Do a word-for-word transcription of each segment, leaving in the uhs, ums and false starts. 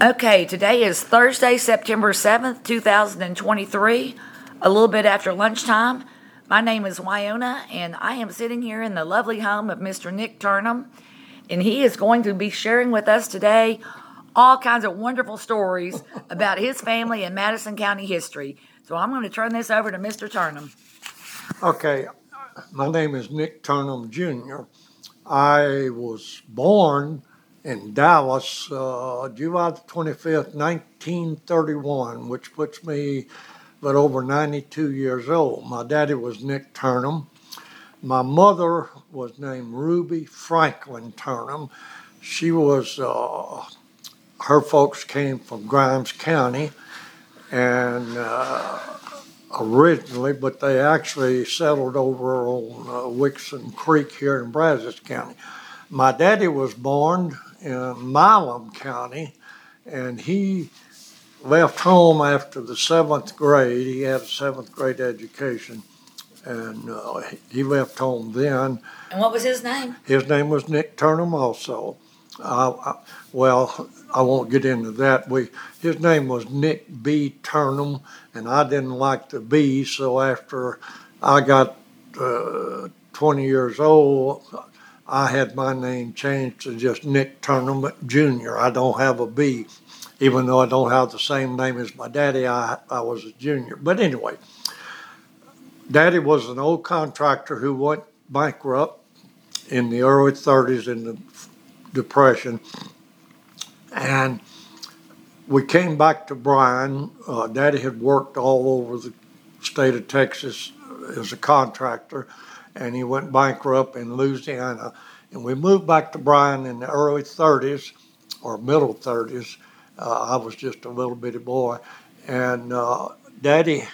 Okay, today is Thursday, September seventh, two thousand twenty-three, a little bit after lunchtime. My name is Wyona, and I am sitting here in the lovely home of Mister Nick Turnham, and he is going to be sharing with us today all kinds of wonderful stories about his family and Madison County history. So I'm going to turn this over to Mister Turnham. Okay, my name is Nick Turnham Junior I was born in Dallas, uh, July the twenty-fifth, nineteen thirty-one, which puts me a little over ninety-two years old. My daddy was Nick Turnham. My mother was named Ruby Franklin Turnham. She was, uh, her folks came from Grimes County, and uh, originally, but they actually settled over on uh, Wixon Creek here in Brazos County. My daddy was born in Milam County, and he left home after the seventh grade. He had a seventh grade education, and uh, he left home then. And what was his name? His name was Nick Turnham also. Uh, I, well, I won't get into that. We his name was Nick B. Turnham, and I didn't like the B, so after I got uh, twenty years old, I had my name changed to just Nick Turnham Junior I don't have a B. Even though I don't have the same name as my daddy, I, I was a junior. But anyway, Daddy was an old contractor who went bankrupt in the early thirties in the Depression. And we came back to Bryan. Uh, Daddy had worked all over the state of Texas as a contractor, and he went bankrupt in Louisiana. And we moved back to Bryan in the early thirties, or middle thirties. Uh, I was just a little bitty boy. And uh, Daddy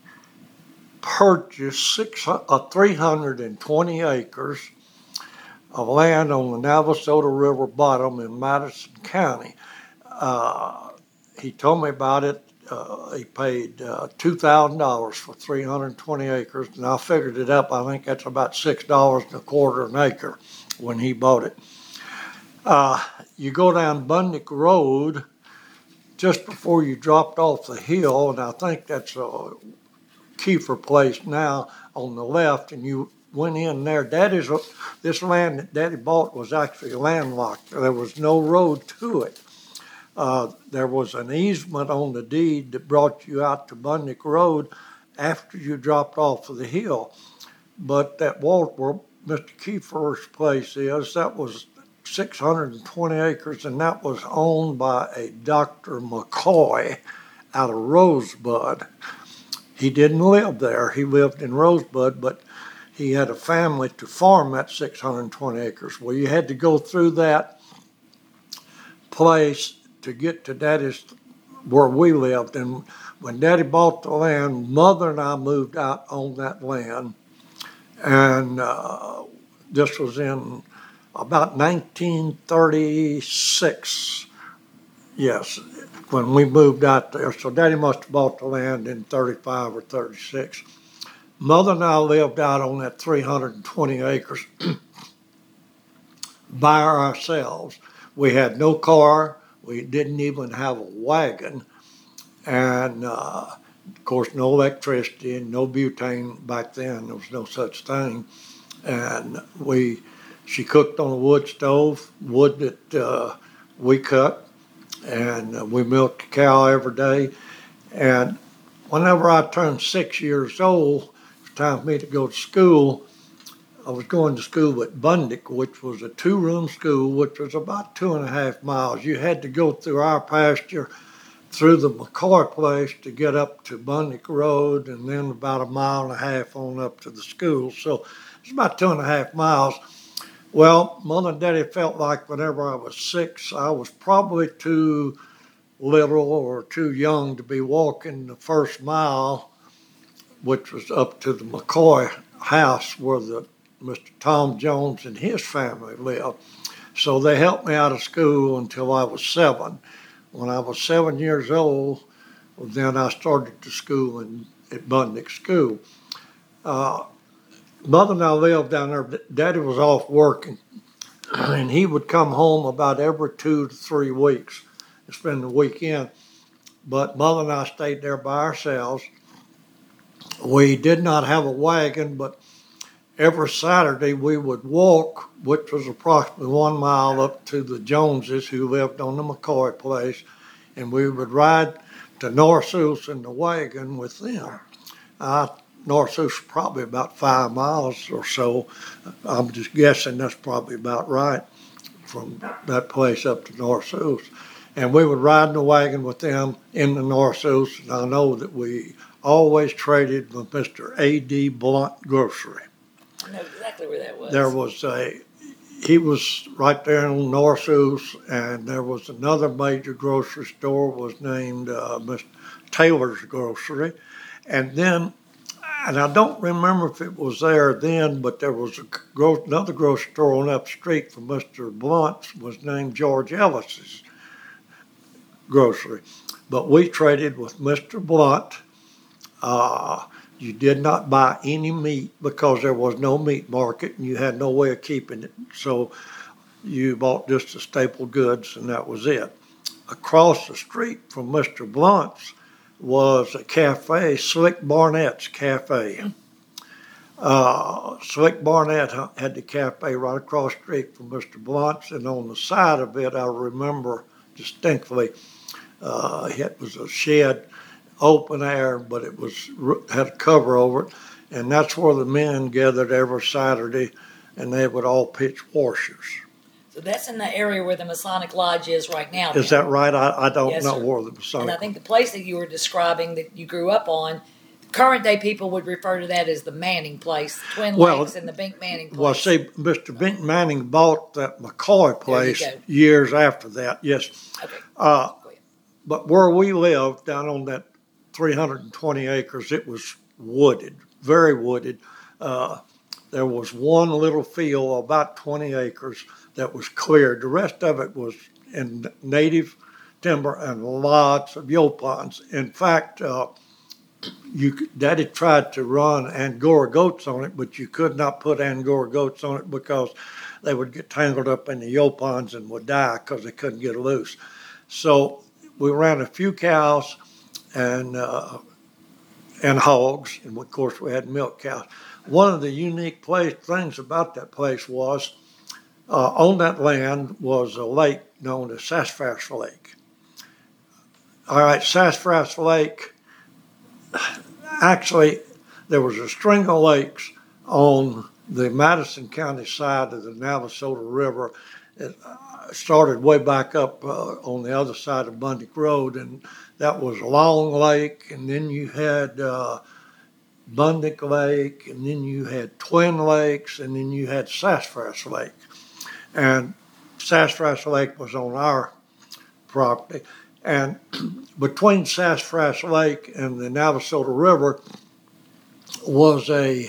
purchased six, uh, three hundred twenty acres of land on the Navasota River bottom in Madison County. Uh, he told me about it. Uh, he paid uh, two thousand dollars for three hundred twenty acres, and I figured it up. I think that's about six dollars and a quarter an acre when he bought it. Uh, you go down Bundick Road just before you dropped off the hill, and I think that's a Kiefer Place now on the left, and you went in there. Daddy's, this land that Daddy bought was actually landlocked. There was no road to it. Uh, there was an easement on the deed that brought you out to Bundick Road after you dropped off of the hill. But that Walt, where Mister Kiefer's place is, that was six hundred twenty acres, and that was owned by a Doctor McCoy out of Rosebud. He didn't live there. He lived in Rosebud, but he had a family to farm that six hundred twenty acres. Well, you had to go through that place to get to Daddy's, where we lived. And when Daddy bought the land, Mother and I moved out on that land. And uh, this was in about nineteen thirty-six, yes, when we moved out there. So Daddy must have bought the land in thirty-five or thirty-six. Mother and I lived out on that three hundred twenty acres by ourselves. We had no car. We didn't even have a wagon. And, uh, of course, no electricity and no butane back then. There was no such thing. And we, she cooked on a wood stove, wood that uh, we cut, and uh, we milked a cow every day. And whenever I turned six years old, time for me to go to school. I was going to school at Bundick, which was a two-room school, which was about two and a half miles. You had to go through our pasture, through the McCoy place to get up to Bundick Road, and then about a mile and a half on up to the school. So it's about two and a half miles. Well, Mother and Daddy felt like whenever I was six, I was probably too little or too young to be walking the first mile, which was up to the McCoy house where the Mister Tom Jones and his family lived. So they helped me out of school until I was seven. When I was seven years old, then I started to school in, at Bundick School. Uh, Mother and I lived down there. Daddy was off working, and he would come home about every two to three weeks. to spend the weekend. But Mother and I stayed there by ourselves. We did not have a wagon, but every Saturday we would walk, which was approximately one mile up to the Joneses who lived on the McCoy place, and we would ride to North in the wagon with them. Uh, North was probably about five miles or so. I'm just guessing that's probably about right from that place up to North. And we would ride in the wagon with them in the North. And I know that we always traded with Mister A D Blunt Grocery. I know exactly where that was. There was a, he was right there in North, and there was another major grocery store was named uh, Mister Taylor's Grocery. And then, and I don't remember if it was there then, but there was a gro- another grocery store on up the street from Mister Blunt's was named George Ellis's Grocery. But we traded with Mister Blunt. Uh, you did not buy any meat because there was no meat market and you had no way of keeping it. So you bought just the staple goods and that was it. Across the street from Mister Blunt's was a cafe, Slick Barnett's Cafe. Uh, Slick Barnett had the cafe right across the street from Mister Blunt's, and on the side of it, I remember distinctly, uh, it was a shed, open air, but it was had a cover over it, and that's where the men gathered every Saturday, and they would all pitch washers. So that's in the area where the Masonic Lodge is right now. Is now. that right? I, I don't yes, know sir. where the Masonic. And I think the place that you were describing that you grew up on, current day people would refer to that as the Manning place, Twin well, Lakes and the Bink Manning place. Well, see, Mister Bink Manning bought that McCoy place years after that, yes. Okay. Uh, but where we lived, down on that three hundred twenty acres, it was wooded, very wooded. Uh, there was one little field, about twenty acres, that was cleared. The rest of it was in native timber and lots of yopons. In fact, uh, you Daddy tried to run Angora goats on it, but you could not put Angora goats on it because they would get tangled up in the yopons and would die because they couldn't get loose. So we ran a few cows and uh, and hogs, and of course we had milk cows. One of the unique place things about that place was uh, on that land was a lake known as Sassafras Lake. All right, Sassafras Lake. Actually, there was a string of lakes on the Madison County side of the Navasota River. It started way back up uh, on the other side of Bundick Road, and that was Long Lake, and then you had uh, Bundick Lake, and then you had Twin Lakes, and then you had Sassafras Lake. And Sassafras Lake was on our property. And between Sassafras Lake and the Navasota River was a,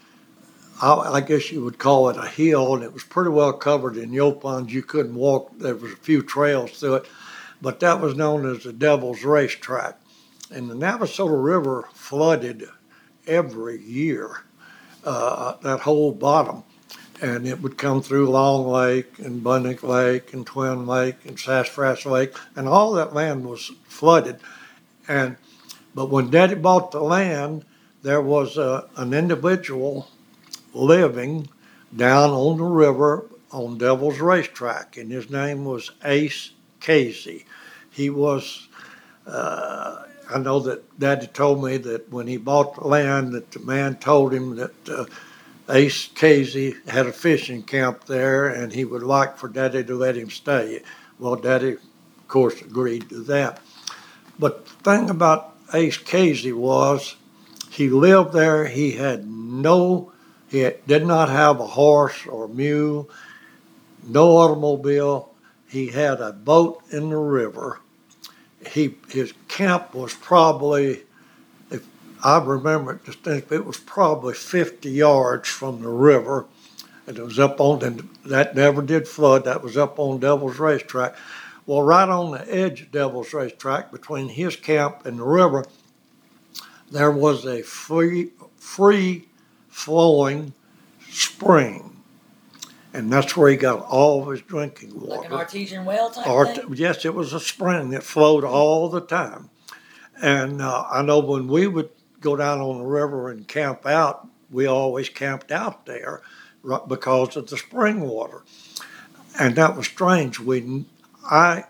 I guess you would call it a hill, and it was pretty well covered in yopons. You couldn't walk. There was a few trails through it, but that was known as the Devil's Racetrack. And the Navasota River flooded every year, uh, that whole bottom. And it would come through Long Lake and Bundick Lake and Twin Lake and Sassafras Lake, and all that land was flooded. And but when Daddy bought the land, there was a, an individual living down on the river on Devil's Racetrack, and his name was Ace Casey. He was, uh, I know that Daddy told me that when he bought the land, that the man told him that uh, Ace Casey had a fishing camp there, and he would like for Daddy to let him stay. Well, Daddy, of course, agreed to that. But the thing about Ace Casey was he lived there. He had no, he had, did not have a horse or mule, no automobile. He had a boat in the river. He his camp was probably, if I remember it distinctly, it was probably fifty yards from the river. And it was up on, and that never did flood. That was up on Devil's Racetrack. Well, right on the edge of Devil's Racetrack, between his camp and the river, there was a free, free flowing spring. And that's where he got all of his drinking water. Like an artesian well type Art, thing? yes, it was a spring that flowed all the time. And uh, I know when we would go down on the river and camp out, we always camped out there right, because of the spring water. And that was strange. We, I,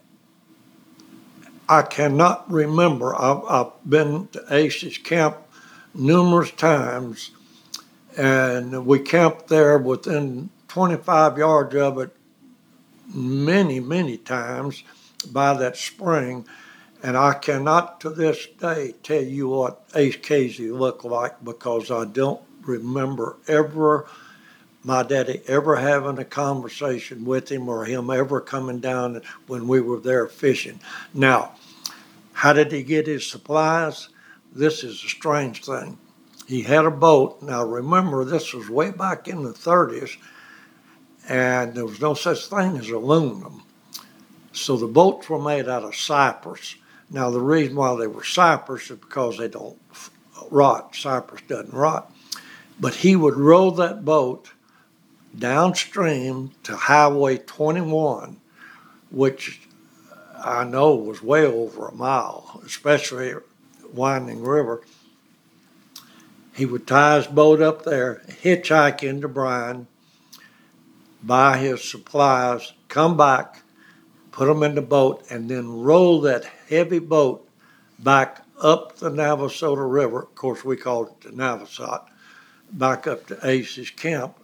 I cannot remember. I've, I've been to Ace's camp numerous times, and we camped there within twenty-five yards of it many, many times by that spring. And I cannot to this day tell you what Ace Casey looked like because I don't remember ever, my daddy ever having a conversation with him or him ever coming down when we were there fishing. Now, how did he get his supplies? This is a strange thing. He had a boat. Now remember, this was way back in the thirties, and there was no such thing as aluminum. So the boats were made out of cypress. Now the reason why they were cypress is because they don't rot. Cypress doesn't rot. But he would row that boat downstream to Highway twenty-one, which I know was way over a mile, especially Winding River. He would tie his boat up there, hitchhike into Bryan, buy his supplies, come back, put them in the boat, and then roll that heavy boat back up the Navasota River. Of course, we called it the Navasot, back up to Ace's camp.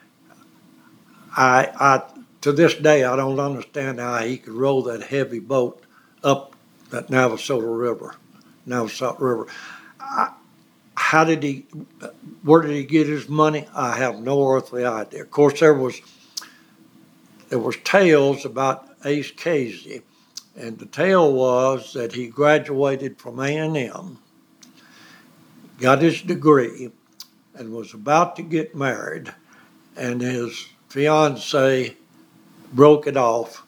I, I, to this day, I don't understand how he could roll that heavy boat up that Navasota River, Navasot River. I, how did he, where did he get his money? I have no earthly idea. Of course, there was, there was tales about Ace Casey, and the tale was that he graduated from A and M, got his degree, and was about to get married, and his fiancée broke it off,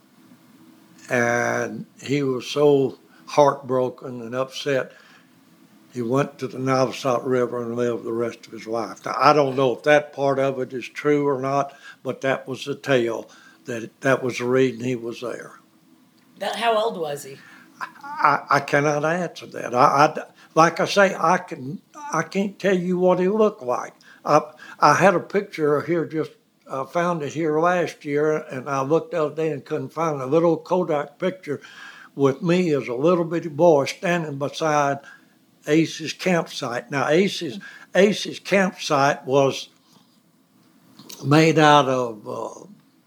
and he was so heartbroken and upset, he went to the Navasot River and lived the rest of his life. Now, I don't know if that part of it is true or not, but that was the tale, that that was the reason he was there. That, how old was he? I, I cannot answer that. I, I, like I say, I can I can't tell you what he looked like. I I had a picture here just I found it here last year, and I looked the other day and couldn't find a little Kodak picture with me as a little bitty boy standing beside Ace's campsite. Now Ace's Ace's campsite was made out of uh,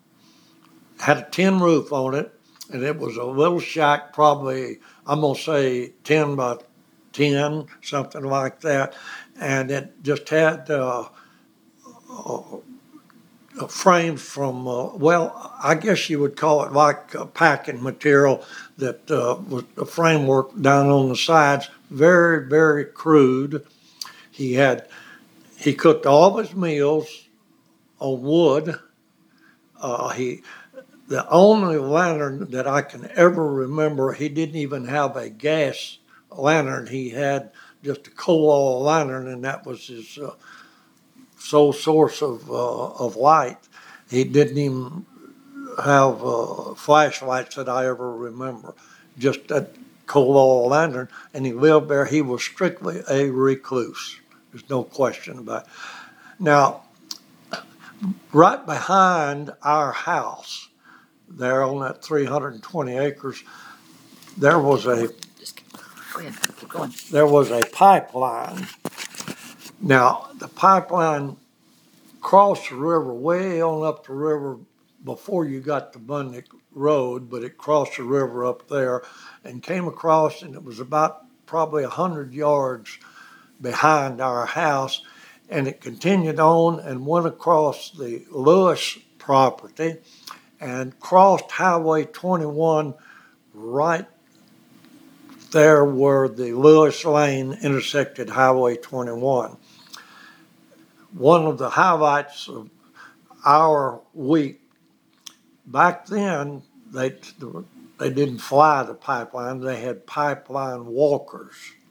had a tin roof on it. And it was a little shack, probably, I'm going to say ten by ten, something like that. And it just had uh, uh, frames from, uh, well, I guess you would call it like uh, packing material that uh, was the framework down on the sides. Very, very crude. He had, he cooked all of his meals on wood. Uh, he... The only lantern that I can ever remember, he didn't even have a gas lantern. He had just a coal oil lantern, and that was his uh, sole source of uh, of light. He didn't even have uh, flashlights that I ever remember, just that coal oil lantern, and he lived there. He was strictly a recluse. There's no question about it. Now, right behind our house, there on that three hundred twenty acres, there was a Just go ahead, keep going. there was a pipeline. Now the pipeline crossed the river way on up the river before you got to Bundick Road, but it crossed the river up there and came across, and it was about probably a hundred yards behind our house, and it continued on and went across the Lewis property and crossed Highway twenty-one right there where the Lewis Lane intersected Highway twenty-one. One of the highlights of our week, back then, they, they didn't fly the pipeline, they had pipeline walkers.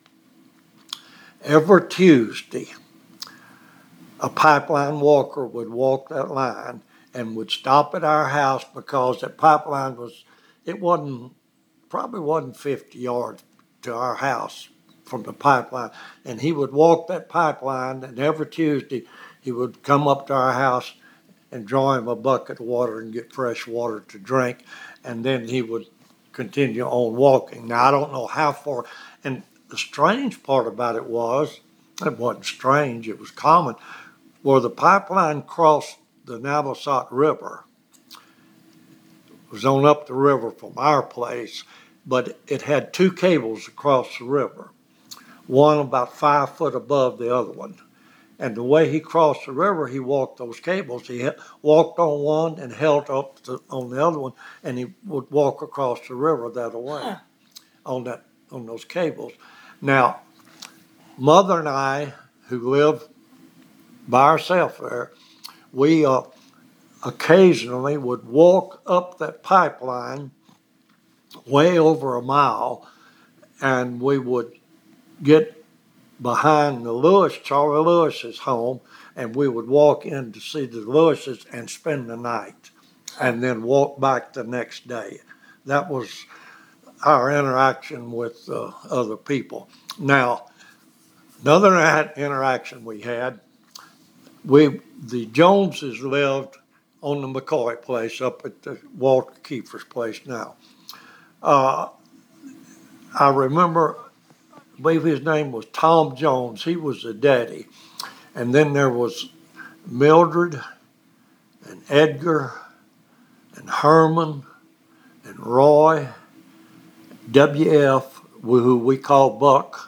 Every Tuesday, a pipeline walker would walk that line, and would stop at our house because that pipeline was, it wasn't, probably wasn't fifty yards to our house from the pipeline. And he would walk that pipeline, and every Tuesday he would come up to our house and draw him a bucket of water and get fresh water to drink. And then he would continue on walking. Now, I don't know how far. And the strange part about it was, it wasn't strange, it was common, where the pipeline crossed the Navasot River. It was on up the river from our place, but it had two cables across the river, one about five foot above the other one. And the way he crossed the river, he walked those cables. He walked on one and held up to, on the other one, and he would walk across the river that way huh. on that on those cables. Now, Mother and I, who live by ourselves there, we uh, occasionally would walk up that pipeline way over a mile, and we would get behind the Lewis, Charlie Lewis's home, and we would walk in to see the Lewises and spend the night, and then walk back the next day. That was our interaction with uh, other people. Now, another interaction we had, we the Joneses lived on the McCoy place up at the Walter Kiefer's place now. Uh, I remember, I believe his name was Tom Jones. He was the daddy. And then there was Mildred and Edgar and Herman and Roy, W F, who we call Buck,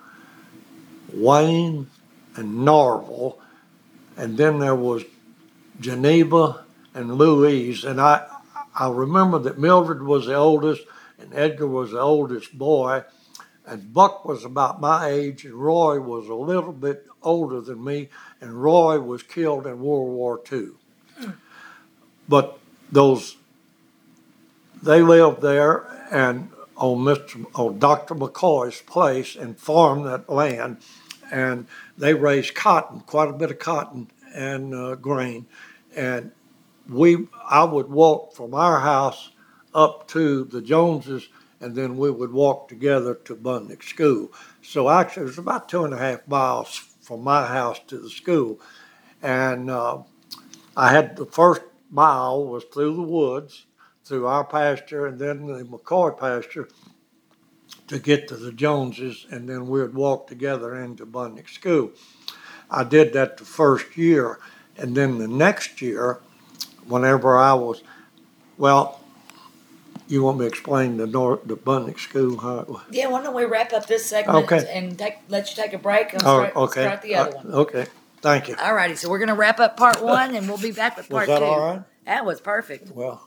Wayne and Norval, and then there was Geneva and Louise. And I, I remember that Mildred was the oldest and Edgar was the oldest boy. And Buck was about my age, and Roy was a little bit older than me, and Roy was killed in World War Two. But those, they lived there and on Mister on Doctor McCoy's place and farmed that land, and they raised cotton, quite a bit of cotton and uh, grain. And we, I would walk from our house up to the Joneses, and then we would walk together to Bundick School. So actually, it was about two and a half miles from my house to the school. And uh, I had the first mile was through the woods, through our pasture, and then the McCoy pasture to get to the Joneses, and then we would walk together into Bundick School. I did that the first year, and then the next year, whenever I was, well, you want me to explain the North, the Bundick School how it was? Yeah, why don't we wrap up this segment okay. and take, let you take a break and oh, start, okay. start the other uh, one. Okay, thank you. All righty, so we're going to wrap up part one, and we'll be back with part was that two. all right? That was perfect. Well.